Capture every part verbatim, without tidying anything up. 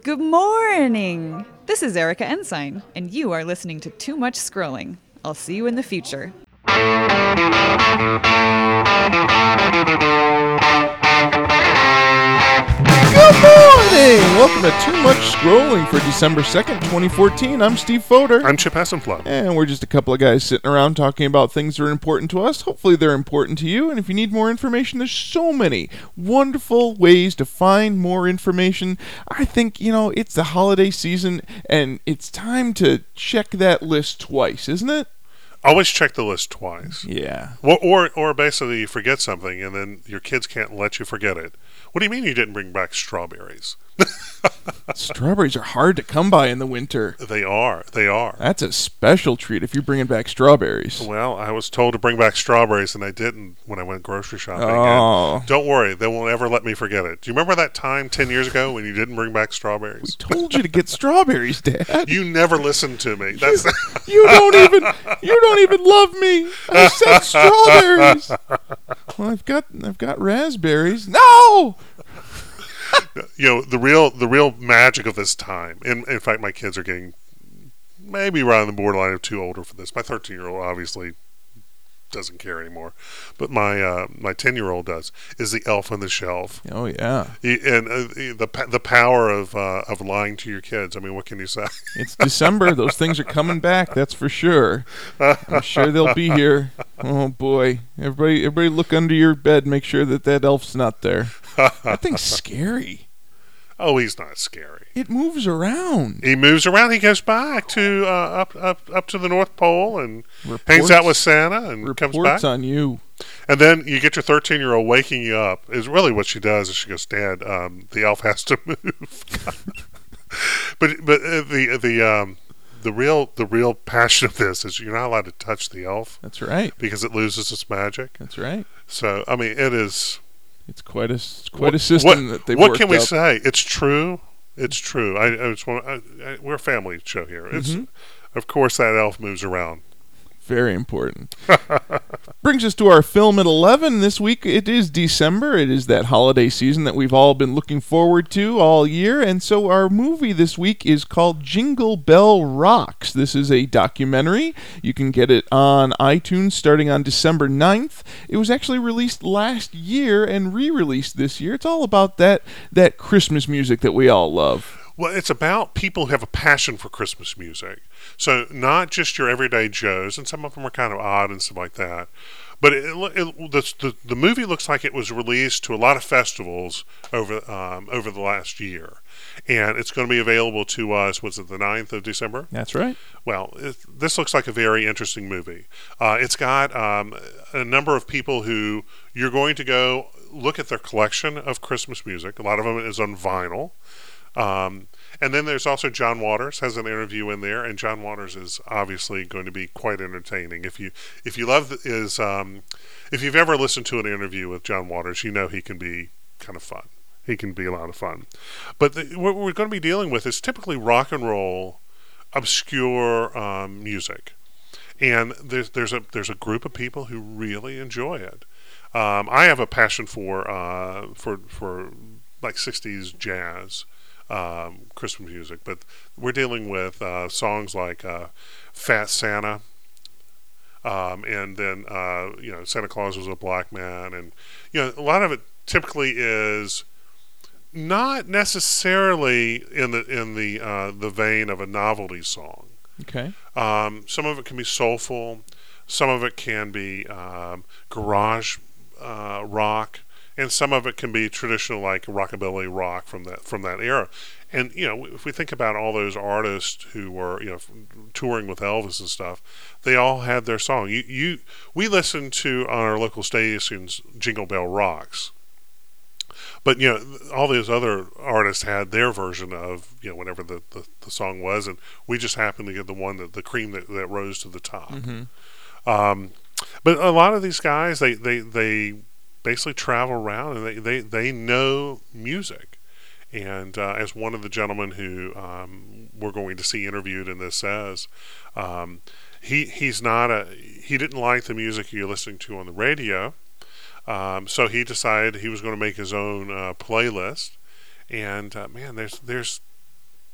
Good morning! This is Erica Ensign, and you are listening to Too Much Scrolling. I'll see you in the future. Good morning! Welcome to Too Much Scrolling for December second, twenty fourteen. I'm Steve Fodor. I'm Chip Hassenflood. And we're just a couple of guys sitting around talking about things that are important to us. Hopefully they're important to you. And if you need more information, there's so many wonderful ways to find more information. I think, you know, it's the holiday season, and it's time to check that list twice, isn't it? Always check the list twice. Yeah. Well, or or basically you forget something and then your kids can't let you forget it. What do you mean you didn't bring back strawberries? Strawberries are hard to come by in the winter. They are. They are. That's a special treat if you're bringing back strawberries. Well, I was told to bring back strawberries and I didn't when I went grocery shopping. Oh. And don't worry, they won't ever let me forget it. Do you remember that time ten years ago when you didn't bring back We strawberries? told you to get strawberries, Dad. You never listened to me. That's You don't even you don't even love me. I said strawberries. Well, I've got I've got raspberries. No. you know the real the real magic of this time. In in fact, my kids are getting maybe right on the borderline of too older for this. My thirteen year old obviously doesn't care anymore, but my uh, my ten year old does. Is the Elf on the Shelf? Oh yeah. He, and uh, the the power of uh, of lying to your kids. I mean, what can you say? It's December. Those things are coming back. That's for sure. I'm sure they'll be here. Oh boy! Everybody, everybody, look under your bed. Make sure that that elf's not there. That thing's scary. Oh, he's not scary. It moves around. He moves around. He goes back to uh, up up up to the North Pole and Reports, hangs out with Santa and comes reports back. on you. And then you get your thirteen year old waking you up. Is really what she does. Is she goes, Dad, um, the elf has to move. but but uh, the the um, the real the real passion of this is you're not allowed to touch the elf. That's right. Because it loses its magic. That's right. So I mean, it is. It's quite a it's quite what, a system what, that they've What worked can we out. say? It's true. It's true. I, I just want. I, I, we're a family show here. It's Mhm. Of course that elf moves around. Very important. Brings us to our film at eleven. This week it is December. It is that holiday season that we've all been looking forward to all year. And so our movie this week is called Jingle Bell Rocks. This is a documentary. You can get it on iTunes starting on December ninth. It was actually released last year and re-released this year. It's all about that, that Christmas music that we all love. Well, it's about people who have a passion for Christmas music. So not just your everyday Joes, and some of them are kind of odd and stuff like that. But it, it, the, the the movie looks like it was released to a lot of festivals over um, over the last year, and it's going to be available to us. Was it the ninth of December? That's right. Well, it, this looks like a very interesting movie. Uh, it's got um, a number of people who you're going to go look at their collection of Christmas music. A lot of them is on vinyl. Um, and then there's also John Waters has an interview in there, and John Waters is obviously going to be quite entertaining. If you if you love his um, if you've ever listened to an interview with John Waters, you know he can be kind of fun. He can be a lot of fun. But the, what we're going to be dealing with is typically rock and roll, obscure um, music, and there's there's a there's a group of people who really enjoy it. Um, I have a passion for uh, for for like sixties jazz. Um, Christmas music, but we're dealing with uh, songs like uh, "Fat Santa," um, and then uh, you know Santa Claus was a black man, and you know a lot of it typically is not necessarily in the in the uh, the vein of a novelty song. Okay. Um, some of it can be soulful, some of it can be um, garage uh, rock. And some of it can be traditional, like rockabilly rock from that from that era. And you know, if we think about all those artists who were you know touring with Elvis and stuff, they all had their song. You, you we listened to on our local stations Jingle Bell Rocks, but you know all those other artists had their version of you know whatever the, the, the song was, and we just happened to get the one that the cream that, that rose to the top. Mm-hmm. Um, but a lot of these guys, they they they basically travel around and they, they, they know music. And uh, as one of the gentlemen who um, we're going to see interviewed in this says, um, he he's not a he didn't like the music you're listening to on the radio, um, so he decided he was going to make his own uh, playlist. And uh, man, there's there's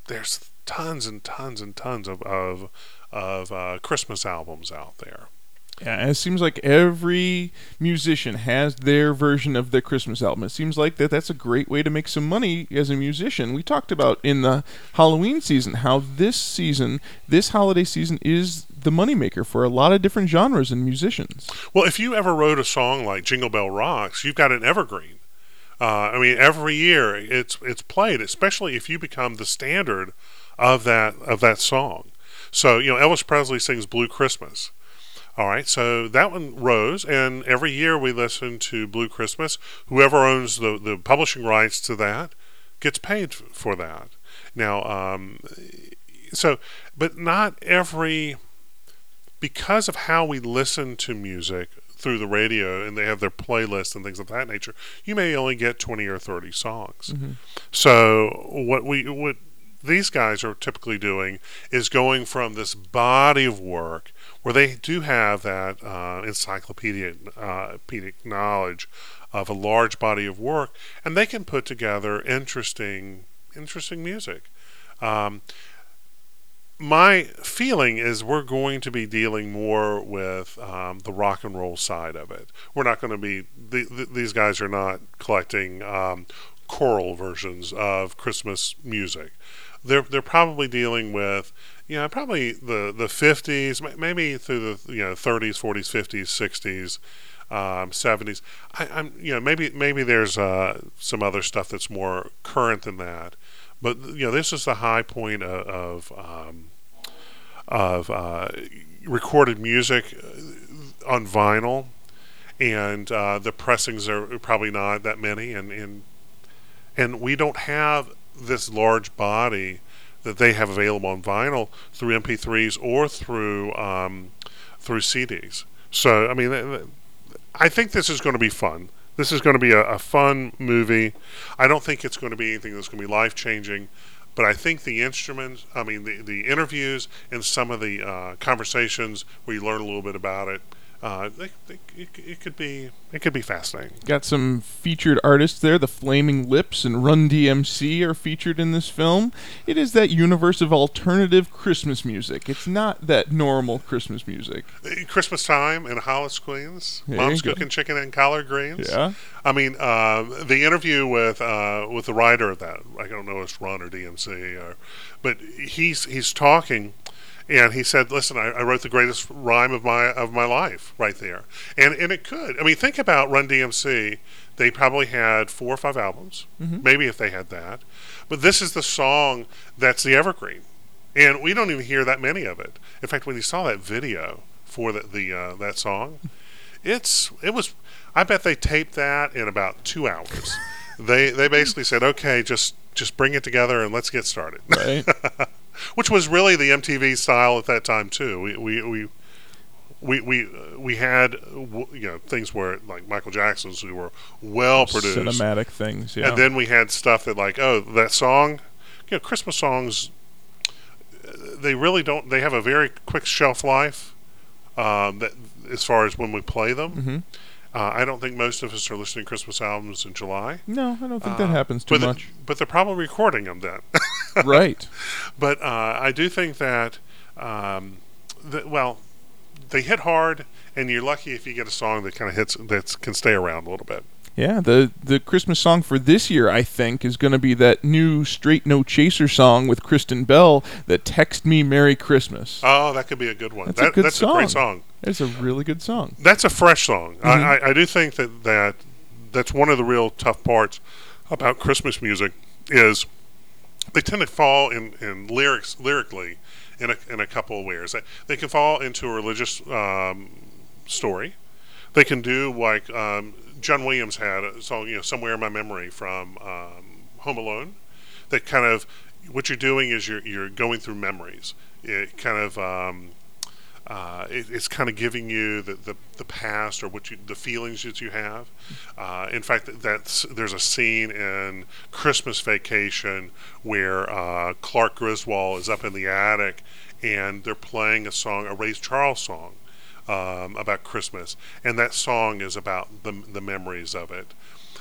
there's tons and tons and tons of of, of uh, Christmas albums out there. Yeah, it seems like every musician has their version of their Christmas album. It seems like that that's a great way to make some money as a musician. We talked about in the Halloween season how this season, this holiday season, is the moneymaker for a lot of different genres and musicians. Well, if you ever wrote a song like Jingle Bell Rocks, you've got an evergreen. Uh, I mean, every year it's it's played, especially if you become the standard of that of that song. So, you know, Elvis Presley sings Blue Christmas. All right, so that one rose, and every year we listen to Blue Christmas. Whoever owns the, the publishing rights to that gets paid for that. Now, um, so, but not every, because of how we listen to music through the radio, and they have their playlists and things of that nature, you may only get twenty or thirty songs. Mm-hmm. So what we what these guys are typically doing is going from this body of work where they do have that uh, encyclopedic uh, knowledge of a large body of work, and they can put together interesting, interesting music. Um, my feeling is we're going to be dealing more with um, the rock and roll side of it. We're not going to be the, the, these guys are not collecting um, choral versions of Christmas music. They're they're probably dealing with, you know, probably the, the fifties, maybe through the, you know, thirties, forties, fifties, sixties, um, seventies. I, I'm you know maybe maybe there's uh, some other stuff that's more current than that, but you know this is the high point of of, um, of uh, recorded music on vinyl, and uh, the pressings are probably not that many, and and and we don't have this large body that they have available on vinyl through M P threes or through um, through C Ds. So, I mean, I think this is going to be fun. This is going to be a, a fun movie. I don't think it's going to be anything that's going to be life-changing, but I think the instruments, I mean, the, the interviews and some of the uh, conversations where you learn a little bit about it, Uh, they, they, it, it could be it could be fascinating. Got some featured artists there. The Flaming Lips and Run D M C are featured in this film. It is that universe of alternative Christmas music. It's not that normal Christmas music. Christmas time in Hollis, Queens. There Mom's you go. cooking chicken and collard greens. Yeah. I mean, uh, the interview with uh, with the writer of that, I don't know if it's Run or D M C, or, but he's he's talking. And he said, "Listen, I, I wrote the greatest rhyme of my of my life right there." And and it could. I mean, think about Run D M C. They probably had four or five albums, mm-hmm. maybe if they had that. But this is the song that's the evergreen, and we don't even hear that many of it. In fact, when you saw that video for the, the uh, that song, it's it was. I bet they taped that in about two hours. they they basically said, "Okay, just just bring it together and let's get started." Right. Which was really the M T V style at that time too. We we we we we, uh, we had you know things where like Michael Jackson's who were well produced, cinematic things, yeah. And then we had stuff that like oh that song, you know, Christmas songs. They really don't. They have a very quick shelf life. Um, that as far as when we play them. Mm-hmm. Uh, I don't think most of us are listening to Christmas albums in July. No, I don't think uh, that happens too but much. The, but they're probably recording them then. Right. But uh, I do think that, um, that, well, they hit hard, and you're lucky if you get a song that kind of hits, that can stay around a little bit. Yeah, the the Christmas song for this year, I think, is going to be that new Straight No Chaser song with Kristen Bell, that Text Me Merry Christmas. Oh, that could be a good one. That's that, a good that's song. a great song. It's a really good song. That's a fresh song. Mm-hmm. I, I, I do think that, that that's one of the real tough parts about Christmas music is they tend to fall in, in lyrics lyrically in a, in a couple of ways. They, they can fall into a religious um, story. They can do like um, John Williams had a song, you know, Somewhere in My Memory from um, Home Alone. That kind of what you're doing is you're you're going through memories. It kind of um, uh, it, it's kind of giving you the, the, the past or what you the feelings that you have. Uh, in fact, that's there's a scene in Christmas Vacation where uh, Clark Griswold is up in the attic and they're playing a song, a Ray Charles song. Um, about Christmas, and that song is about the the memories of it.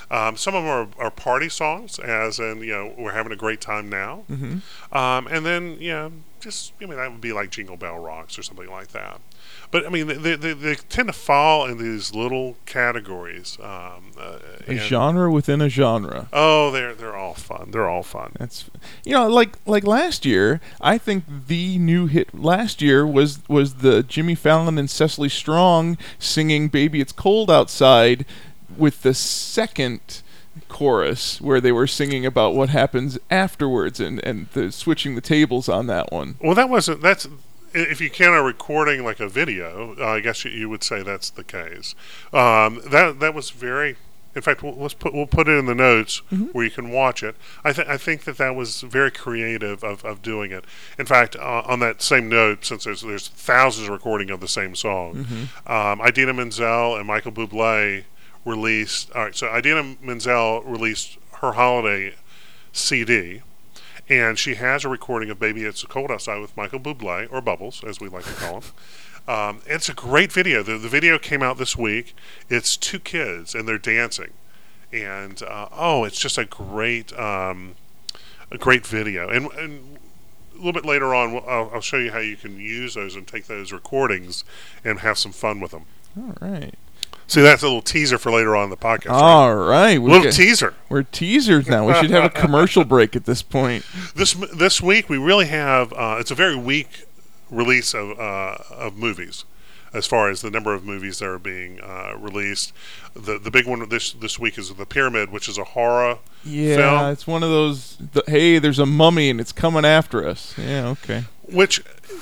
Um, some of them are, are party songs, as in, you know, we're having a great time now. Mm-hmm. Um, and then, you know, just, I mean, that would be like Jingle Bell Rocks or something like that. But, I mean, they, they, they tend to fall in these little categories. Um, uh, A and- genre within a genre. Oh, they're they're all fun. They're all fun. That's, you know, like like last year. I think the new hit last year was was the Jimmy Fallon and Cecily Strong singing "Baby It's Cold Outside" with the second chorus where they were singing about what happens afterwards and and the, switching the tables on that one. Well, that wasn't. That's if you count a recording like a video. Uh, I guess you, you would say that's the case. Um, that that was very. In fact, we'll, let's put we'll put it in the notes Mm-hmm. where you can watch it. I think I think that that was very creative of, of doing it. In fact, uh, on that same note, since there's there's thousands of recording of the same song, Mm-hmm. um, Idina Menzel and Michael Bublé released. All right, so Idina Menzel released her holiday C D. And she has a recording of "Baby It's Cold Outside" with Michael Bublé, or Bubbles, as we like to call him. Um, it's a great video. The, the video came out this week. It's two kids, and they're dancing. And, uh, oh, it's just a great um, a great video. And, and a little bit later on, we'll- I'll, I'll show you how you can use those and take those recordings and have some fun with them. All right. See, that's a little teaser for later on in the podcast. right? All right. We Little got- teaser. we're teasers now. We should have a commercial break at this point. This this week we really have. Uh, it's a very weak release of uh, of movies, as far as the number of movies that are being uh, released. The the big one this this week is The Pyramid, which is a horror Yeah, film, it's one of those. The, hey, there's a mummy and it's coming after us. Yeah. Okay. which.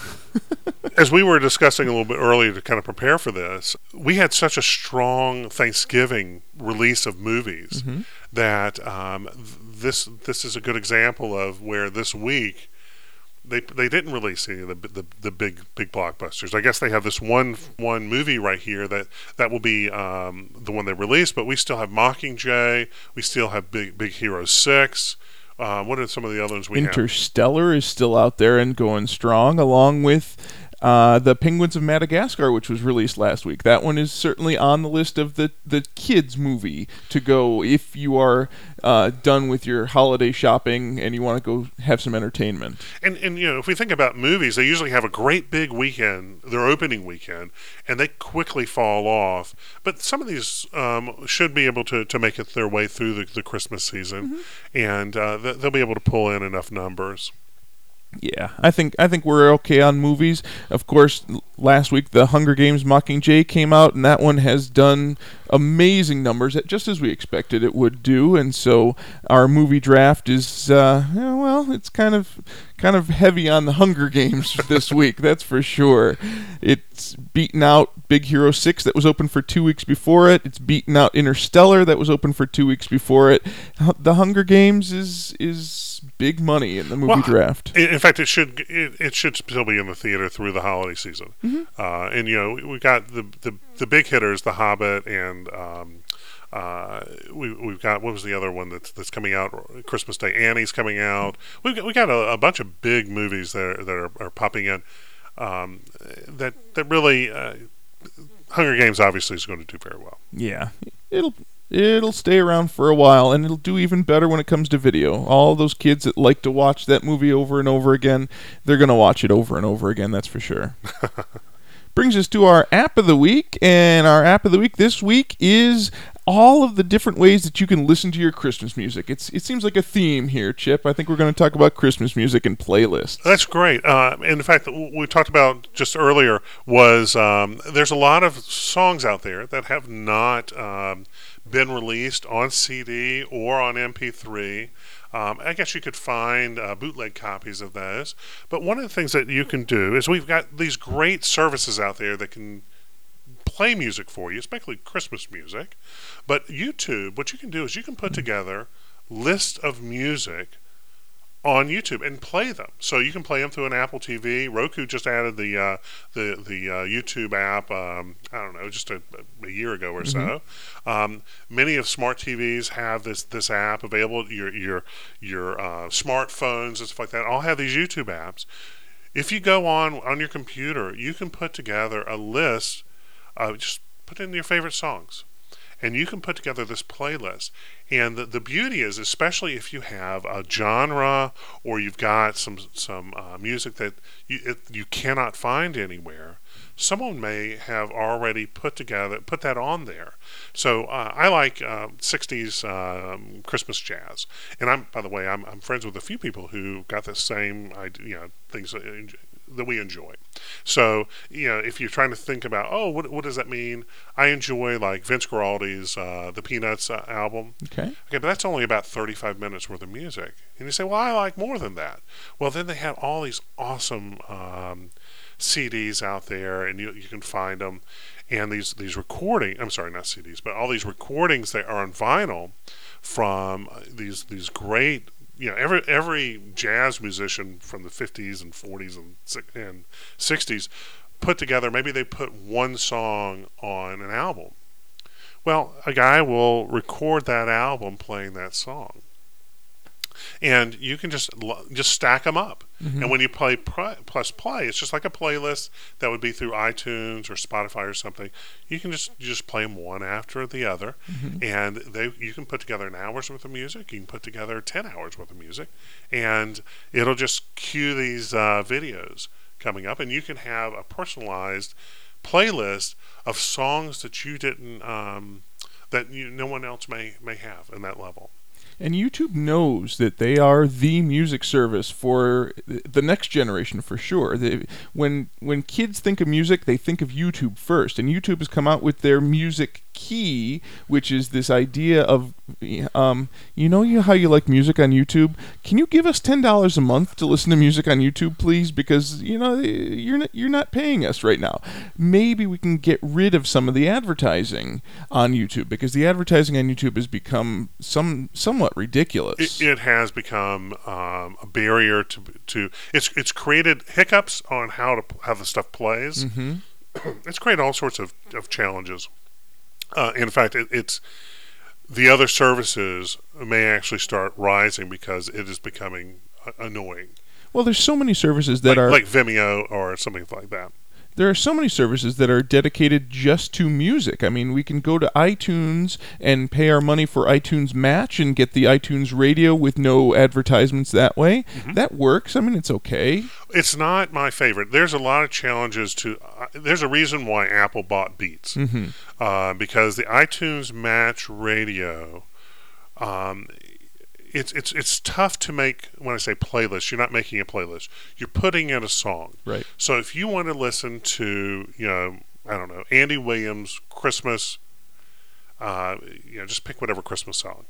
As we were discussing a little bit earlier to kind of prepare for this, we had such a strong Thanksgiving release of movies Mm-hmm. that um, th- this this is a good example of where this week they they didn't release any of the, the the big big blockbusters. I guess they have this one one movie right here that that will be um, the one they released, but we still have Mockingjay, we still have Big Big Hero Six. Uh, what are some of the other ones we have? Interstellar is still out there and going strong, along with uh, the Penguins of Madagascar, which was released last week. That one is certainly on the list of the, the kids' movie to go if you are uh, done with your holiday shopping and you want to go have some entertainment. And, and you know, if we think about movies, they usually have a great big weekend, their opening weekend, and they quickly fall off. But some of these um, should be able to, to make it their way through the, the Christmas season, Mm-hmm. and uh, th- they'll be able to pull in enough numbers. Yeah, I think I think we're okay on movies. Of course, l- last week the Hunger Games Mockingjay came out, and that one has done amazing numbers, just as we expected it would do. And so our movie draft is, uh, yeah, well, it's kind of kind of heavy on the Hunger Games this week. That's for sure. It's beaten out Big Hero Six that was open for two weeks before it. It's beaten out Interstellar that was open for two weeks before it. Hu- The Hunger Games is is big money in the movie Well, draft. In, in fact, it should it, it should still be in the theater through the holiday season. Mm-hmm. Uh, and you know, we got the, the the big hitters, The Hobbit, and um, uh, we we've got what was the other one that's that's coming out? Christmas Day. Annie's coming out. We've got, we got a, a bunch of big movies that are, that are, are popping in. Um, that that really uh, Hunger Games obviously is going to do very well. Yeah, it'll it'll stay around for a while, and it'll do even better when it comes to video. All those kids that like to watch that movie over and over again, they're gonna watch it over and over again. That's for sure. Brings us to our app of the week, and our app of the week this week is all of the different ways that you can listen to your Christmas music. It's it seems like a theme here, Chip. I think we're going to talk about Christmas music and playlists. That's great. Uh, and in fact, what we talked about just earlier was um, there's a lot of songs out there that have not um, been released on C D or on M P three. Um, I guess you could find uh, bootleg copies of those. But one of the things that you can do is we've got these great services out there that can play music for you, especially Christmas music. But YouTube, what you can do is you can put together lists of music on YouTube and play them. So you can play them through an Apple T V. Roku just added the uh, the the uh, YouTube app. Um, I don't know, just a, a year ago or so. Um, many of smart T Vs have this this app available. Your your your uh, smartphones and stuff like that all have these YouTube apps. If you go on on your computer, you can put together a list. Uh, just put in your favorite songs. and you can put together this playlist. And the, the beauty is, especially if you have a genre or you've got some some uh, music that you it, you cannot find anywhere, someone may have already put together put that on there. So uh, I like uh, sixties um, Christmas jazz, and I'm by the way I'm I'm friends with a few people who got the same idea, you know, things that, that we enjoy. So you know, if you're trying to think about, oh, what what does that mean? I enjoy like Vince Guaraldi's uh, the Peanuts uh, album. Okay. Okay, but that's only about thirty-five minutes worth of music, and you say, well, I like more than that. Well, then they have all these awesome Um, C Ds out there, and you you can find them, and these these recording I'm sorry, not C Ds, but all these recordings that are on vinyl from these these great, you know, every every jazz musician from the fifties and forties and and sixties put together. Maybe they put one song on an album. Well, a guy will record that album playing that song, and you can just just stack them up. Mm-hmm. And when you play plus play, it's just like a playlist that would be through iTunes or Spotify or something. You can just you just play them one after the other, mm-hmm. and they you can put together an hour's worth of music. You can put together ten hours worth of music, and it'll just cue these uh, videos coming up, and you can have a personalized playlist of songs that you didn't um, that you, no one else may may have in that level. And YouTube knows that they are the music service for the next generation for sure. They, when when kids think of music, they think of YouTube first. And YouTube has come out with their Music Key, which is this idea of, um, you know you how you like music on YouTube? Can you give us ten dollars a month to listen to music on YouTube, please? Because, you know, you're not, you're not paying us right now. Maybe we can get rid of some of the advertising on YouTube, because the advertising on YouTube has become some somewhat ridiculous. It, it has become um, a barrier to to it's it's created hiccups on how to how the stuff plays. Mm-hmm. It's created all sorts of, of challenges. Uh, in fact, it, it's the other services may actually start rising because it is becoming uh, annoying. Well, there's so many services that like, are like Vimeo or something like that. There are so many services that are dedicated just to music. I mean, we can go to iTunes and pay our money for iTunes Match and get the iTunes Radio with no advertisements that way. Mm-hmm. That works. I mean, it's okay. It's not my favorite. There's a lot of challenges to... Uh, there's a reason why Apple bought Beats. Mm-hmm. Uh, because the iTunes Match Radio... Um, It's it's it's tough to make. When I say playlist, you're not making a playlist. You're putting in a song. Right. So if you want to listen to, you know, I don't know, Andy Williams Christmas, uh, you know, just pick whatever Christmas song.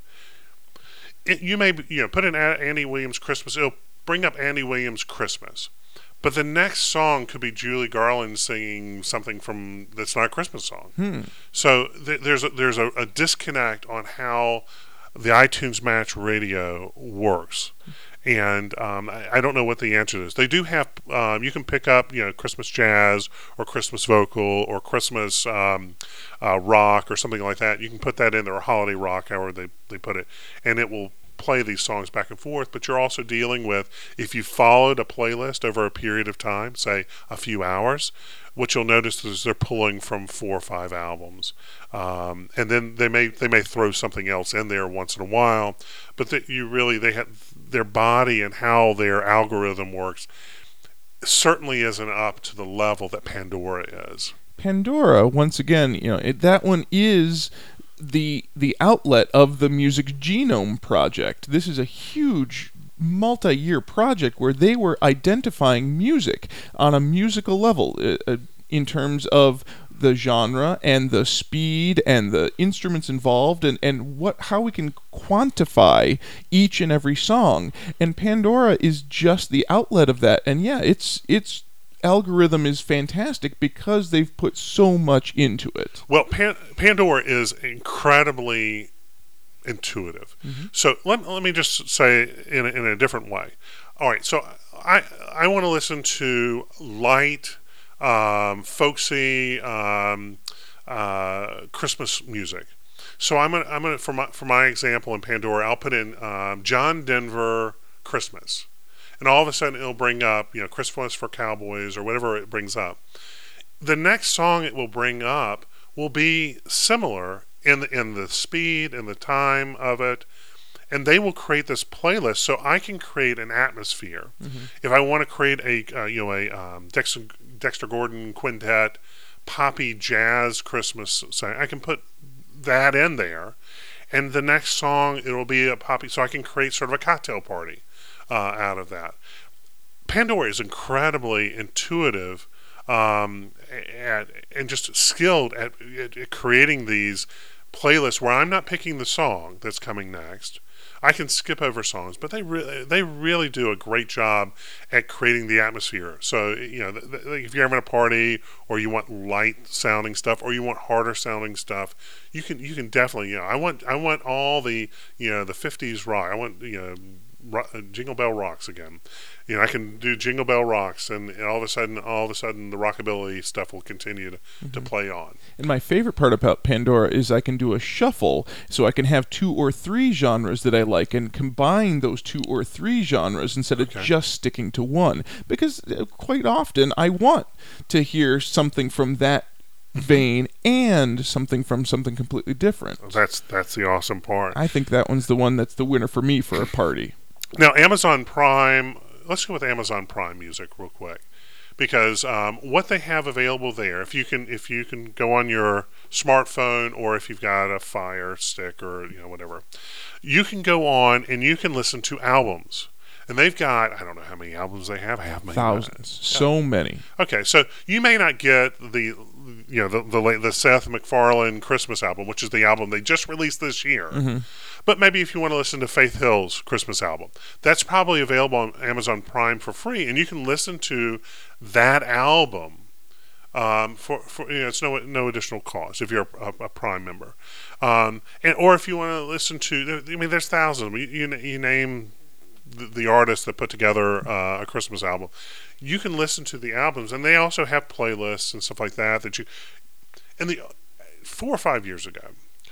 It, you may, you know, put in Andy Williams Christmas. It'll bring up Andy Williams Christmas. But the next song could be Julie Garland singing something from that's not a Christmas song. Hmm. So th- there's a, there's a, a disconnect on how the iTunes Match Radio works, and um, I, I don't know what the answer is. They do have um, you can pick up, you know, Christmas jazz or Christmas vocal or Christmas um, uh, rock or something like that. You can put that in there, or holiday rock, however they they put it, and it will play these songs back and forth. But you're also dealing with, if you followed a playlist over a period of time, say a few hours, what you'll notice is they're pulling from four or five albums, um, and then they may they may throw something else in there once in a while. But that you really they have their body and how their algorithm works certainly isn't up to the level that Pandora is. Pandora, once again, you know, it, that one is the the outlet of the Music Genome Project. This is a huge multi-year project where they were identifying music on a musical level uh, in terms of the genre and the speed and the instruments involved, and, and what how we can quantify each and every song. And Pandora is just the outlet of that. And yeah, it's it's algorithm is fantastic because they've put so much into it. Well, Pan- Pandora is incredibly intuitive. Mm-hmm. So let, let me just say in a, in a different way. All right, so I I want to listen to light, um, folksy um, uh, Christmas music. So I'm gonna I'm gonna for my for my example in Pandora, I'll put in um, John Denver Christmas. And all of a sudden it'll bring up, you know, Christmas for Cowboys or whatever it brings up. The next song it will bring up will be similar in the, in the speed and the time of it. And they will create this playlist, so I can create an atmosphere. Mm-hmm. If I want to create a uh, you know a um, Dexter, Dexter Gordon quintet, poppy jazz Christmas song, I can put that in there, and the next song it'll be a poppy. So I can create sort of a cocktail party uh, out of that. Pandora is incredibly intuitive um, at, and just skilled at, at, at creating these playlists where I'm not picking the song that's coming next. I can skip over songs, but they really they really do a great job at creating the atmosphere. So you know, th- th- if you're having a party, or you want light sounding stuff, or you want harder sounding stuff, you can you can definitely you know I want I want all the you know the fifties rock. I want you know. Jingle Bell Rocks again. You know, I can do Jingle Bell Rocks, and, and all of a sudden, all of a sudden, the rockabilly stuff will continue to, mm-hmm. to play on. And my favorite part about Pandora is I can do a shuffle, so I can have two or three genres that I like, and combine those two or three genres instead of okay. just sticking to one. Because uh, quite often, I want to hear something from that vein and something from something completely different. That's that's the awesome part. I think that one's the one that's the winner for me for a party. Now, Amazon Prime, let's go with Amazon Prime Music real quick, because um, what they have available there, if you can, if you can go on your smartphone, or if you've got a Fire Stick, or you know whatever, you can go on and you can listen to albums. And they've got, I don't know how many albums they have. I have many. Thousands. Yeah. So many. Okay, so you may not get the, you know, the the, the Seth MacFarlane Christmas album, which is the album they just released this year. Mm-hmm. But maybe if you want to listen to Faith Hill's Christmas album, that's probably available on Amazon Prime for free, and you can listen to that album um, for, for you know, it's no no additional cost if you're a, a Prime member, um, and or if you want to listen to, I mean, there's thousands. You you, you name the, the artists that put together uh, a Christmas album, you can listen to the albums, and they also have playlists and stuff like that that you. And the four or five years ago,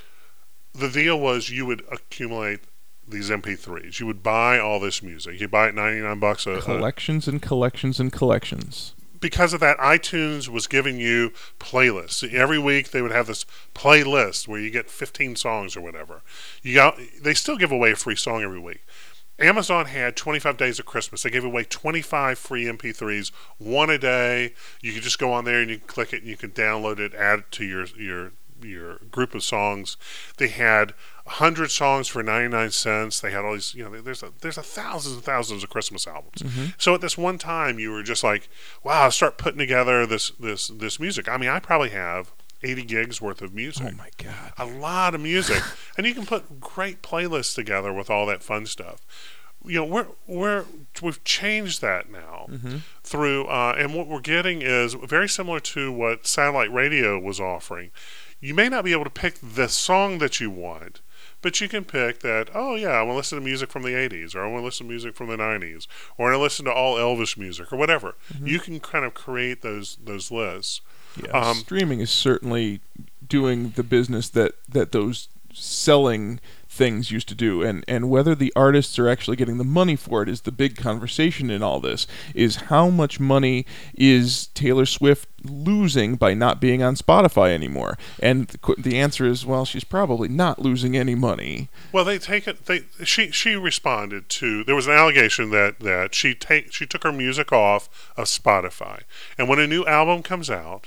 the deal was you would accumulate these M P threes. You would buy all this music. You buy it ninety-nine bucks a collections and collections and collections. Because of that, iTunes was giving you playlists. Every week they would have this playlist where you get fifteen songs or whatever. You got they still give away a free song every week. Amazon had twenty-five days of Christmas. They gave away twenty-five free M P threes, one a day. You could just go on there and you can click it and you can download it, add it to your your your group of songs. They had one hundred songs for ninety-nine cents. They had all these, you know, there's a, there's a thousands and thousands of Christmas albums. Mm-hmm. So at this one time, you were just like, wow, start putting together this this this music. I mean, I probably have eighty gigs worth of music. Oh my God. A lot of music. And you can put great playlists together with all that fun stuff. You know, we're we're we've changed that now mm-hmm. through uh, and what we're getting is very similar to what satellite radio was offering. You may not be able to pick the song that you want, but you can pick that, oh yeah, I want to listen to music from the eighties, or I want to listen to music from the nineties, or I want to listen to all Elvis music, or whatever. Mm-hmm. You can kind of create those those lists. Yeah, um, streaming is certainly doing the business that, that those selling things used to do, and and whether the artists are actually getting the money for it is the big conversation in all this. Is how much money is Taylor Swift losing by not being on Spotify anymore? And the, the answer is, well, she's probably not losing any money. Well, they take it. They she she responded to, there was an allegation that that she take she took her music off of Spotify, and when a new album comes out.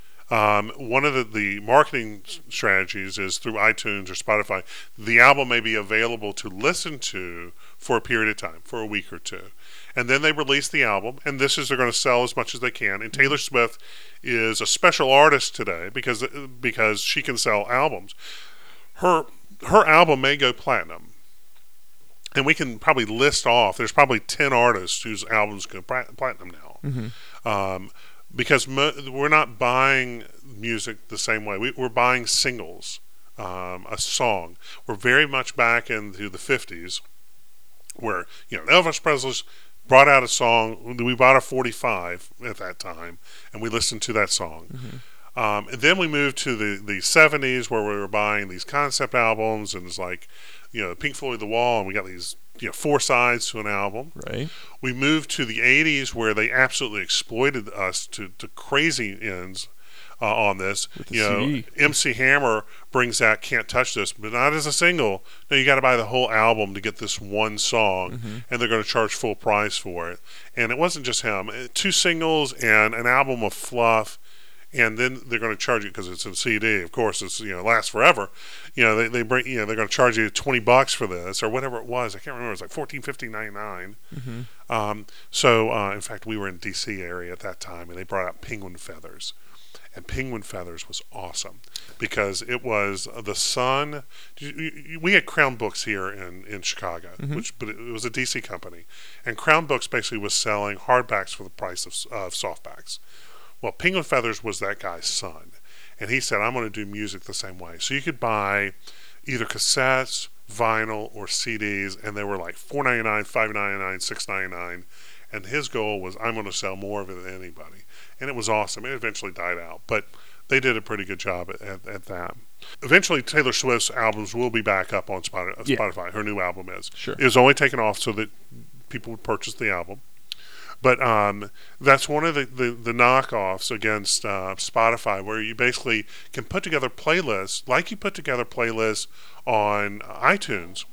Um, one of the, the marketing strategies is through iTunes or Spotify, the album may be available to listen to for a period of time, for a week or two. And then they release the album, and this is they're going to sell as much as they can. And Taylor Swift is a special artist today because because she can sell albums. Her her album may go platinum. And we can probably list off, there's probably ten artists whose albums go platinum now. Mm-hmm. Um Because mo- we're not buying music the same way. We, we're buying singles, um, a song. We're very much back into the fifties, where you know Elvis Presley brought out a song. We bought a forty-five at that time, and we listened to that song. Mm-hmm. Um, and then we moved to the, the seventies, where we were buying these concept albums, and it's like, you know, Pink Floyd, The Wall, and we got these, you know, four sides to an album. Right. We moved to the eighties, where they absolutely exploited us to, to crazy ends uh, on this. With the you know, C D. M C Hammer brings out "Can't Touch This," but not as a single. No, you got to buy the whole album to get this one song, Mm-hmm. and they're going to charge full price for it. And it wasn't just him; It- two singles and an album of fluff. And then they're going to charge you because it's a C D. Of course, it's you know lasts forever. You know they, they bring you know they're going to charge you twenty bucks for this or whatever it was. I can't remember. It was like fourteen fifty ninety nine. Mm-hmm. Um, so uh, in fact, we were in D C area at that time, and they brought out Penguin Feathers, and Penguin Feathers was awesome because it was the Sun. We had Crown Books here in in Chicago, Mm-hmm. which but it was a D C company, and Crown Books basically was selling hardbacks for the price of, of softbacks. Well, Penguin Feathers was that guy's son, and he said, "I'm going to do music the same way." So you could buy either cassettes, vinyl, or C Ds, and they were like four ninety nine, five ninety nine, six ninety nine. And his goal was, "I'm going to sell more of it than anybody," and it was awesome. It eventually died out, but they did a pretty good job at, at, at that. Eventually, Taylor Swift's albums will be back up on Spotify. Yeah. Spotify. Her new album is. Sure. It was only taken off so that people would purchase the album. But um, that's one of the, the, the knockoffs against uh, Spotify, where you basically can put together playlists like you put together playlists on iTunes,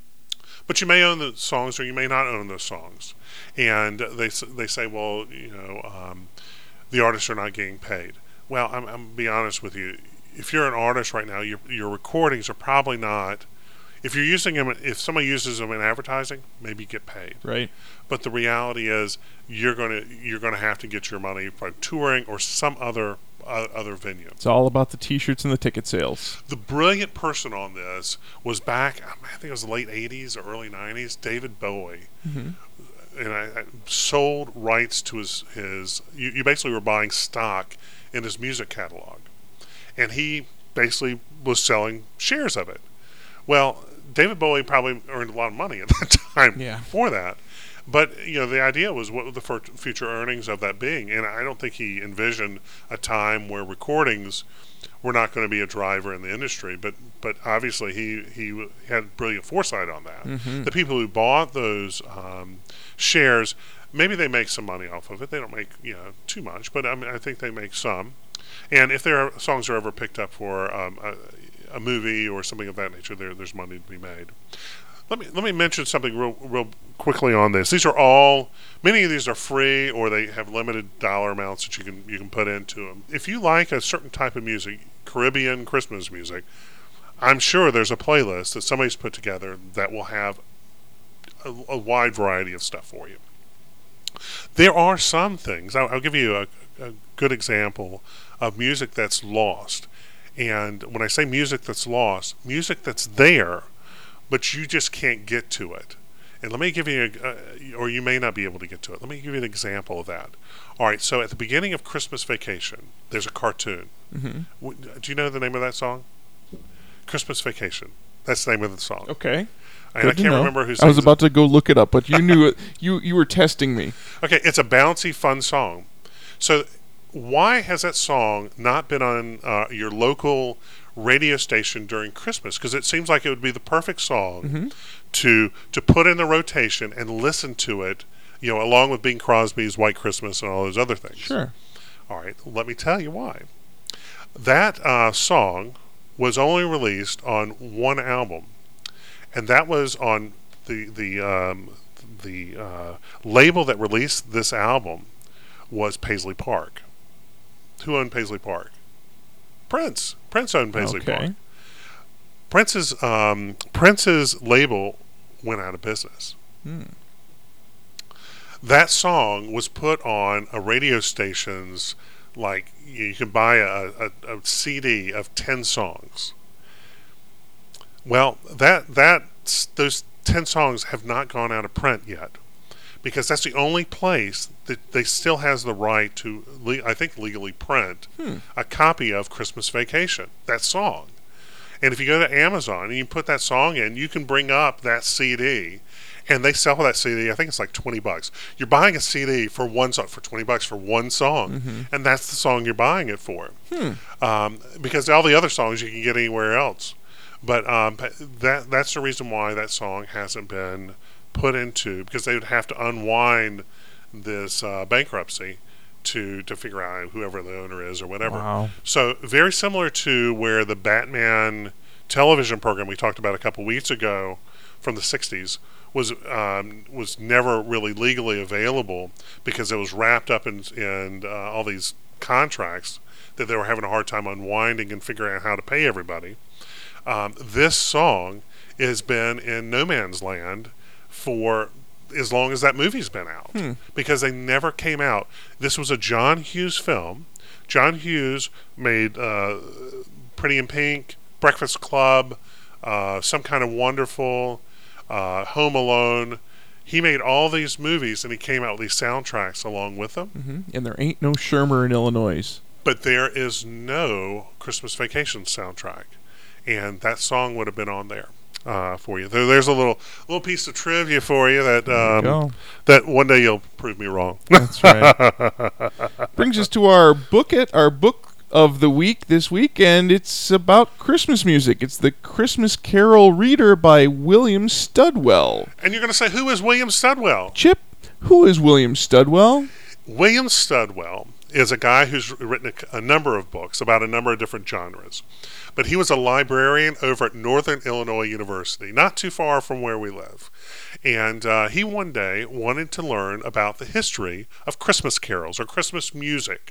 but you may own the songs or you may not own those songs. And they they say, well, you know, um, the artists are not getting paid. Well, I'm, I'm be honest with you. If you're an artist right now, your your recordings are probably not. If you're using them, if somebody uses them in advertising, maybe you get paid. Right. But the reality is, you're gonna you're gonna have to get your money from touring or some other uh, other venue. It's all about the T-shirts and the ticket sales. The brilliant person on this was back, I think it was the late eighties or early nineties, David Bowie. Mm-hmm. And I, I sold rights to his, his you, you basically were buying stock in his music catalog. And he basically was selling shares of it. Well, David Bowie probably earned a lot of money at that time Yeah. for that. But, you know, the idea was what would the fir- future earnings of that being? And I don't think he envisioned a time where recordings were not going to be a driver in the industry. But but obviously he, he had brilliant foresight on that. Mm-hmm. The people who bought those um, shares, maybe they make some money off of it. They don't make, you know, too much, but I mean, I think they make some. And if their songs are ever picked up for um, a, a movie or something of that nature, there there's money to be made. Let me let me mention something real real quickly on this. These are all many of these are free or they have limited dollar amounts that you can you can put into them. If you like a certain type of music, Caribbean Christmas music, I'm sure there's a playlist that somebody's put together that will have a, a wide variety of stuff for you. There are some things. I'll, I'll give you a, a good example of music that's lost. And when I say music that's lost, music that's there, but you just can't get to it. And let me give you, a, uh, or you may not be able to get to it. Let me give you an example of that. All right, so at the beginning of Christmas Vacation, there's a cartoon. Mm-hmm. W- Do you know the name of that song? Christmas Vacation. That's the name of the song. Okay. And Good I to can't know. remember who I was sings it. about to go look it up, but you knew it. You you were testing me. Okay, it's a bouncy, fun song. So why has that song not been on uh, your local radio station during Christmas? Because it seems like it would be the perfect song Mm-hmm. to to put in the rotation and listen to it, you know, along with Bing Crosby's White Christmas and all those other things. Sure. All right, let me tell you why. That uh, song was only released on one album, and that was on the the um, the uh, label that released this album was Paisley Park. Who owned Paisley Park? Prince. Prince owned Paisley Okay. Park. Prince's um, Prince's label went out of business. Hmm. That song was put on a radio station's, like, you can buy a, a, a C D of ten songs. Well, that that those ten songs have not gone out of print yet, because that's the only place that they still has the right to, le- I think, legally print Hmm. a copy of Christmas Vacation, that song. And if you go to Amazon and you put that song in, you can bring up that C D, and they sell that C D. I think it's like twenty bucks. You're buying a C D for one song for twenty bucks for one song, Mm-hmm. and that's the song you're buying it for. Hmm. Um, because all the other songs you can get anywhere else. But um, that that's the reason why that song hasn't been put into, because they would have to unwind this uh, bankruptcy to to figure out whoever the owner is or whatever. Wow. So very similar to where the Batman television program we talked about a couple weeks ago from the sixties was um, was never really legally available because it was wrapped up in, in uh, all these contracts that they were having a hard time unwinding and figuring out how to pay everybody. Um, this song has been in no man's land for as long as that movie's been out hmm. because they never came out. This was a John Hughes film. John Hughes made uh, Pretty in Pink, Breakfast Club, uh, Some Kind of Wonderful, uh, Home Alone. He made all these movies and he came out with these soundtracks along with them. Mm-hmm. And there ain't no Shermer in Illinois. But there is no Christmas Vacation soundtrack. And that song would have been on there. Uh, for you, there, there's a little little piece of trivia for you that um, you that one day you'll prove me wrong. That's right. Brings us to our book it, our book of the week this week, and it's about Christmas music. It's the Christmas Carol Reader by William Studwell. And you're going to say, who is William Studwell? Chip, who is William Studwell? William Studwell is a guy who's written a, a number of books about a number of different genres. But he was a librarian over at Northern Illinois University, not too far from where we live. And uh, he one day wanted to learn about the history of Christmas carols or Christmas music.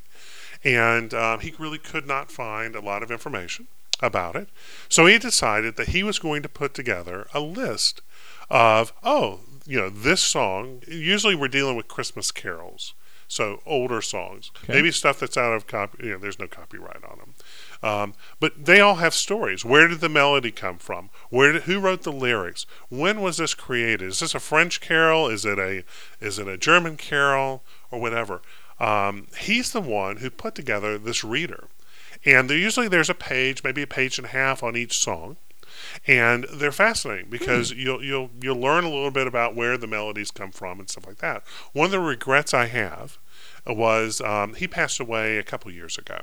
And uh, he really could not find a lot of information about it. So he decided that he was going to put together a list of, oh, you know, this song, usually we're dealing with Christmas carols. So older songs, okay. Maybe stuff that's out of copy. You know, there's no copyright on them, um, but they all have stories. Where did the melody come from? Where did, who wrote the lyrics? When was this created? Is this a French carol? Is it a is it a German carol or whatever? Um, he's the one who put together this reader, and there, usually there's a page, maybe a page and a half on each song. And they're fascinating because mm. you'll you'll you'll learn a little bit about where the melodies come from and stuff like that. One of the regrets I have was um, he passed away a couple years ago,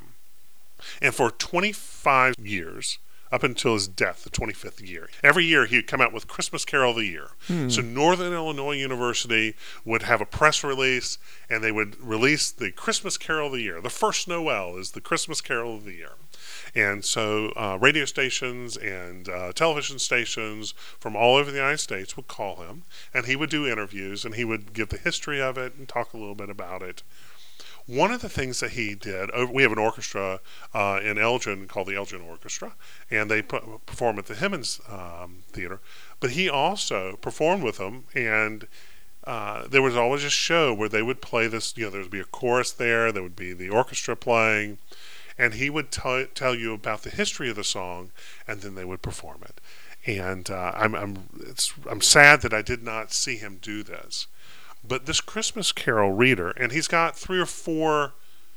and for twenty-five years, up until his death, the twenty-fifth year, every year he'd come out with Christmas Carol of the Year. Mm. So Northern Illinois University would have a press release, and they would release the Christmas Carol of the Year. The first Noel is the Christmas Carol of the Year. And so uh, radio stations and uh, television stations from all over the United States would call him, and he would do interviews, and he would give the history of it and talk a little bit about it. One of the things that he did, we have an orchestra uh, in Elgin called the Elgin Orchestra, and they put, perform at the Hemmons um, Theater, but he also performed with them, and uh, there was always a show where they would play this, you know, there would be a chorus there, there would be the orchestra playing, and he would t- tell you about the history of the song, and then they would perform it. And uh, I'm I'm it's I'm sad that I did not see him do this. But this Christmas Carol Reader, and he's got three or four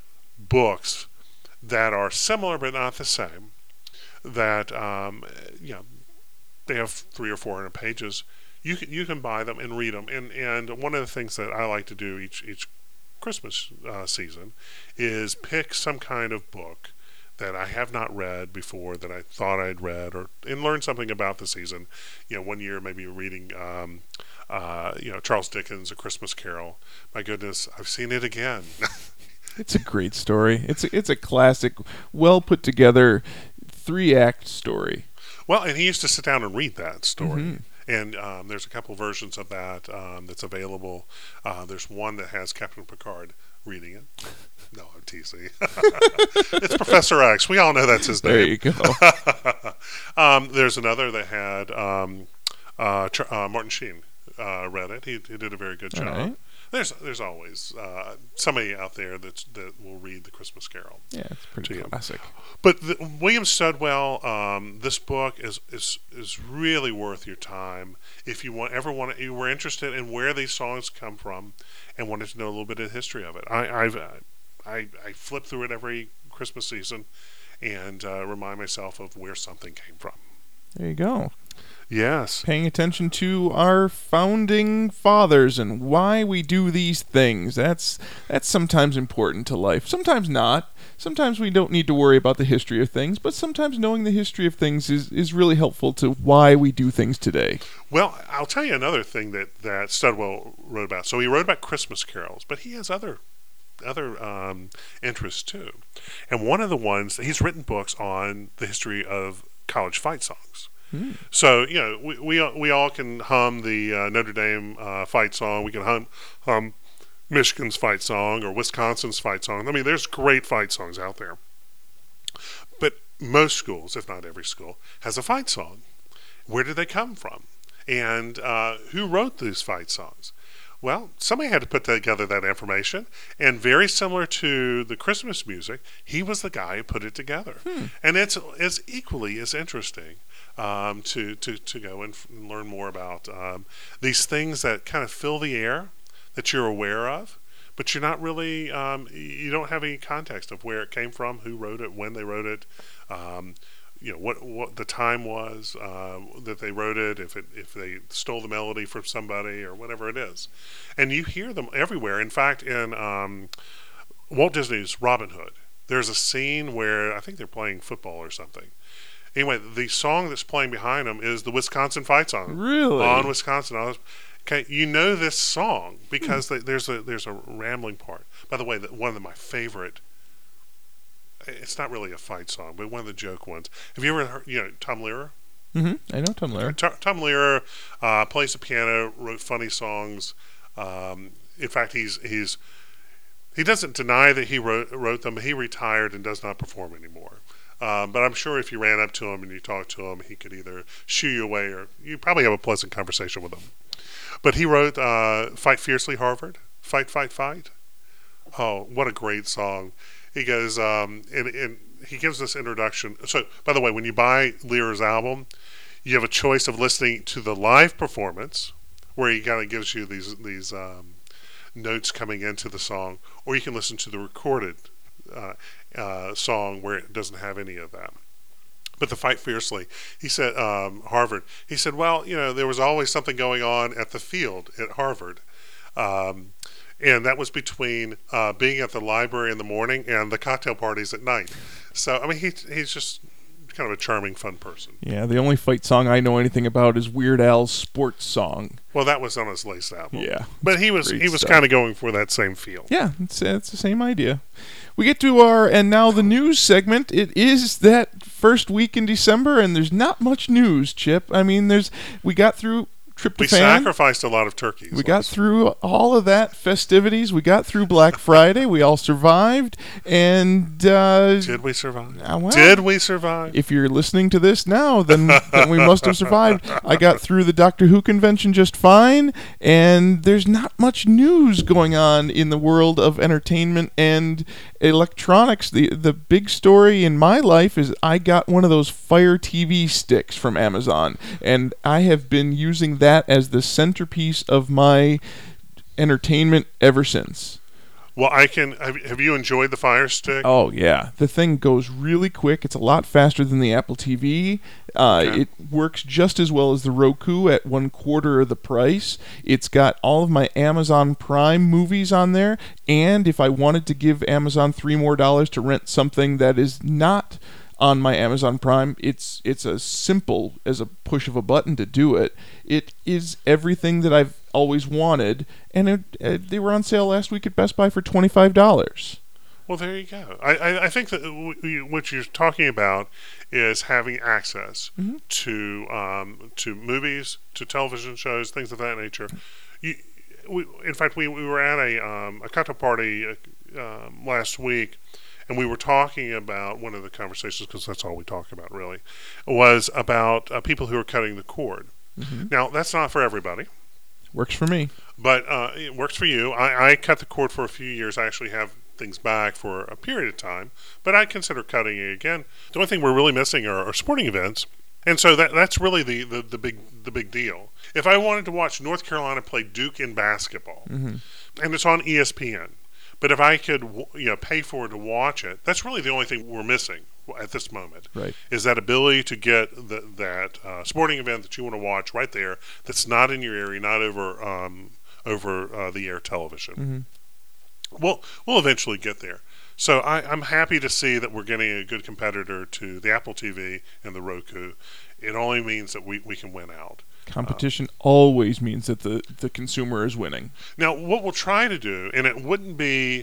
books that are similar but not the same. That um, you know, they have three or four hundred pages. You can you can buy them and read them. And and one of the things that I like to do each each Christmas uh, season is pick some kind of book that I have not read before that I thought I'd read, or and learn something about the season. You know, one year maybe reading um, uh, you know, Charles Dickens' A Christmas Carol. My goodness, I've seen it again. It's a great story. It's a, it's a classic, well put together three act story. Well, and he used to sit down and read that story. Mm-hmm. And um, there's a couple versions of that um, that's available. Uh, there's one that has Captain Picard reading it. No, I'm teasing. It's Professor X. We all know that's his name. There you go. um, there's another that had um, uh, Ch- uh, Martin Sheen uh, read it. He, he did a very good job. Right. There's there's always uh, somebody out there that's, that will read the Christmas Carol. Yeah, it's pretty classic. You. But the, William Studwell, um, this book is, is is really worth your time if you want ever want to, you were interested in where these songs come from and wanted to know a little bit of the history of it. I I've, I I flip through it every Christmas season and uh, remind myself of where something came from. There you go. Yes. Paying attention to our founding fathers and why we do these things. That's that's sometimes important to life. Sometimes not. Sometimes we don't need to worry about the history of things, but sometimes knowing the history of things is, is really helpful to why we do things today. Well, I'll tell you another thing that, that Studwell wrote about. So he wrote about Christmas carols, but he has other other um, interests too. And one of the ones he's written books on the history of college fight songs. Hmm. So you know we we, we all can hum the uh, Notre Dame uh, fight song. We can hum hum Michigan's fight song or Wisconsin's fight song. I mean, there's great fight songs out there. But most schools, if not every school, has a fight song. Where did they come from? And uh, who wrote these fight songs? Well, somebody had to put together that information, and very similar to the Christmas music, he was the guy who put it together. Hmm. And it's it's equally as interesting um, to, to, to go and, f- and learn more about um, these things that kind of fill the air that you're aware of, but you're not really, um, you don't have any context of where it came from, who wrote it, when they wrote it, um, you know, what what the time was uh, that they wrote it, if it if they stole the melody from somebody or whatever it is. And you hear them everywhere. In fact, in um, Walt Disney's Robin Hood, there's a scene where I think they're playing football or something. Anyway, the song that's playing behind them is the Wisconsin fight song. Really? On Wisconsin. I was, Okay, you know this song because hmm. there's a there's a rambling part. By the way, one of my favorite. It's not really a fight song, but one of the joke ones. Have you ever heard? You know Tom Lehrer? Mm-hmm. I know Tom Lehrer. Tom, Tom Lehrer uh, plays the piano, wrote funny songs. Um, in fact, he's he's he doesn't deny that he wrote wrote them. He retired and does not perform anymore. Um, but I'm sure if you ran up to him and you talked to him, he could either shoo you away or you probably have a pleasant conversation with him. But he wrote uh, Fight Fiercely, Harvard. Fight, fight, fight. Oh, what a great song. He goes, um, and, and he gives this introduction. So, by the way, when you buy Lehrer's album, you have a choice of listening to the live performance, where he kind of gives you these, these um, notes coming into the song, or you can listen to the recorded uh, uh, song where it doesn't have any of that. But the Fight Fiercely, he said, um, Harvard, he said, well, you know, there was always something going on at the field at Harvard. Um, and that was between uh, being at the library in the morning and the cocktail parties at night. So, I mean, he, he's just kind of a charming, fun person. Yeah, the only fight song I know anything about is Weird Al's Sports Song. Well, that was on his latest album. Yeah. But he was he was kind of going for that same feel. Yeah, it's, it's the same idea. We get to our, and now the news segment. It is that first week in December, and there's not much news, Chip. I mean, there's we got through tryptophan. We sacrificed a lot of turkeys. We got through all of that festivities. We got through Black Friday. We all survived. And uh, did we survive? Uh, well, did we survive? If you're listening to this now, then, then we must have survived. I got through the Doctor Who convention just fine, and there's not much news going on in the world of entertainment and electronics. The the big story in my life is I got one of those Fire T V sticks from Amazon, and I have been using that as the centerpiece of my entertainment ever since. Well, I can. Have, have you enjoyed the Fire Stick? Oh yeah, the thing goes really quick. It's a lot faster than the Apple T V. Uh, okay. It works just as well as the Roku at one quarter of the price. It's got all of my Amazon Prime movies on there, and if I wanted to give Amazon three more dollars to rent something that is not on my Amazon Prime, it's it's as simple as a push of a button to do it. It is everything that I've always wanted, and it, uh, they were on sale last week at Best Buy for twenty-five dollars. Well, there you go. I, I, I think that w- what you're talking about is having access mm-hmm. to um, to movies, to television shows, things of that nature. You, we, in fact, we, we were at a um, a cocktail party uh, um, last week, and we were talking about, one of the conversations, because that's all we talk about really, was about uh, people who are cutting the cord. Mm-hmm. Now, that's not for everybody. Works for me. But uh, it works for you. I, I cut the cord for a few years. I actually have things back for a period of time, but I consider cutting it again. The only thing we're really missing are, are sporting events. And so that that's really the, the, the big the big deal. If I wanted to watch North Carolina play Duke in basketball, mm-hmm. and it's on E S P N, but if I could, you know, pay for it to watch it, that's really the only thing we're missing at this moment. Right. Is that ability to get the, that uh, sporting event that you want to watch right there, that's not in your area, not over um, over uh, the air television. Mm-hmm. We'll we'll eventually get there. So I, I'm happy to see that we're getting a good competitor to the Apple T V and the Roku. It only means that we, we can win out. Competition uh, always means that the, the consumer is winning. Now, what we'll try to do, and it wouldn't be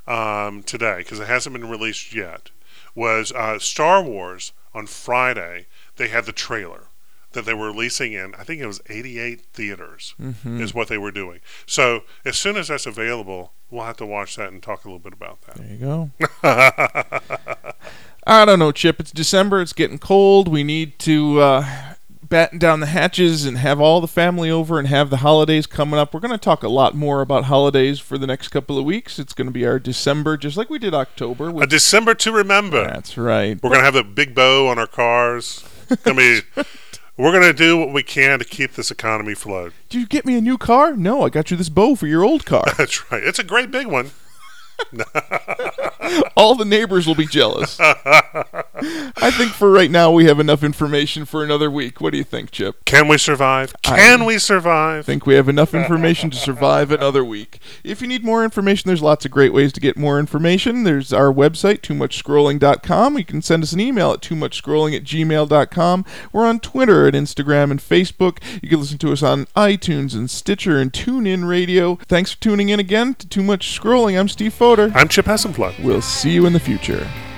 um, today, because it hasn't been released yet, was uh, Star Wars on Friday. They had the trailer that they were releasing in, I think it was eighty-eight theaters, mm-hmm. is what they were doing. So as soon as that's available, we'll have to watch that and talk a little bit about that. There you go. I don't know, Chip. It's December. It's getting cold. We need to uh, batten down the hatches and have all the family over and have the holidays coming up. We're going to talk a lot more about holidays for the next couple of weeks. It's going to be our December, just like we did October. A December to remember. That's right. We're going to have a big bow on our cars. It's going to be... We're going to do what we can to keep this economy afloat. Did you get me a new car? No, I got you this bow for your old car. That's right. It's a great big one. All the neighbors will be jealous. I think for right now we have enough information for another week. What do you think, Chip? Can we survive? Can I we survive? I think we have enough information to survive another week. If you need more information, there's lots of great ways to get more information. There's our website, too much scrolling dot com. You can send us an email at too much scrolling at gmail dot com. We're on Twitter and Instagram and Facebook. You can listen to us on iTunes and Stitcher and TuneIn Radio. Thanks for tuning in again to Too Much Scrolling. I'm Steve Foder. I'm Chip Hassenflood. We'll see you in the future.